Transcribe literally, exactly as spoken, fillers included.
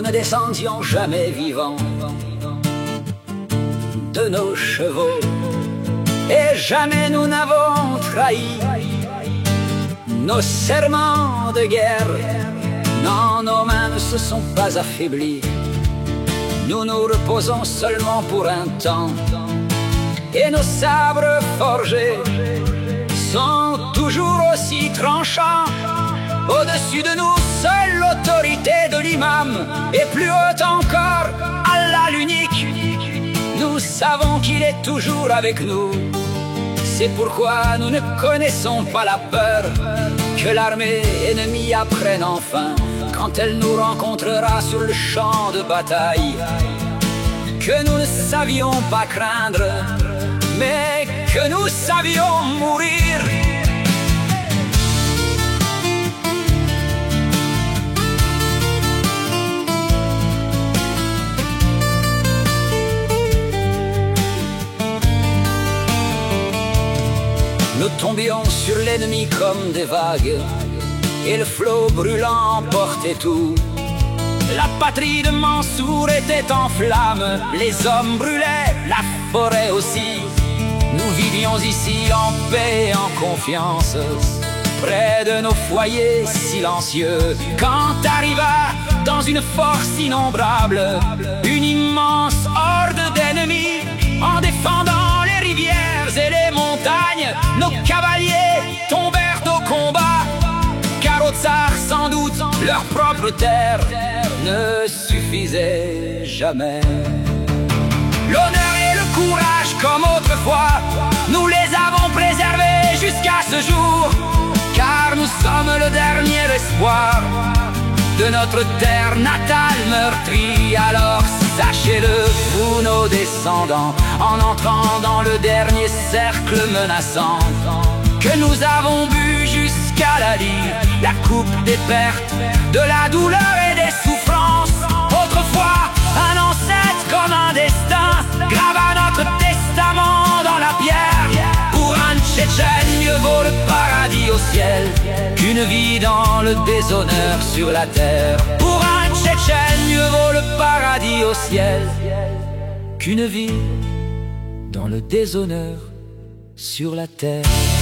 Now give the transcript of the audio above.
ne descendions jamais vivants de nos chevaux, et jamais nous n'avons trahi nos serments de guerre. Non, nos mains ne se sont pas affaiblies, nous nous reposons seulement pour un temps, et nos sabres forgés sont toujours aussi tranchants. Au-dessus de nous, seule l'autorité de l'imam, et plus haut encore, Allah l'unique. Nous savons qu'il est toujours avec nous, c'est pourquoi nous ne connaissons pas la peur que l'armée ennemie apprenne enfin, quand elle nous rencontrera sur le champ de bataille, que nous ne savions pas craindre, mais que nous savions mourir. Nous tombions sur l'ennemi comme des vagues, et le flot brûlant emportait tout. La patrie de Mansour était en flammes, les hommes brûlaient, la forêt aussi. Nous vivions ici en paix et en confiance, près de nos foyers silencieux, quand arriva dans une force innombrable une immense horde d'ennemis. En défendant les rivières et les montagnes, nos cavaliers tombèrent au combat, car aux tsars sans doute leur propre terre ne suffisait jamais. L'honneur et le courage comme autrefois, nous les avons préservés jusqu'à ce jour, car nous sommes le dernier espoir de notre terre natale meurtrie. Alors sachez-le, vous nos descendants, en entrant dans le dernier cercle menaçant, que nous avons bu jusqu'à la lie la coupe des pertes, de la douleur et des souffrances. Autrefois, un ancêtre comme un destin grava notre testament dans la pierre. Pour un Tchétchène, mieux vaut le paradis au ciel qu'une vie dans le déshonneur sur la terre. Pour un Tchétchène, mieux vaut le paradis au ciel qu'une vie dans le déshonneur sur la terre.